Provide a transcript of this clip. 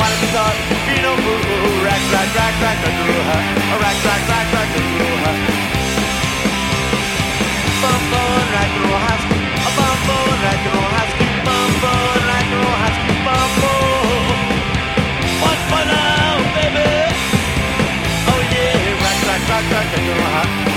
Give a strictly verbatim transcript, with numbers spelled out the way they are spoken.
me thought, be no fool. Rack, rack, rack, rack, a dooha. A rack, rack, rack, rack, a dooha. Bumbo and rack and roll husky. A bumbo and rack and roll husky. Bumbo and rack and roll husky. Bumbo. What for now, baby? Oh yeah, rack, rack, rack, rack, a dooha.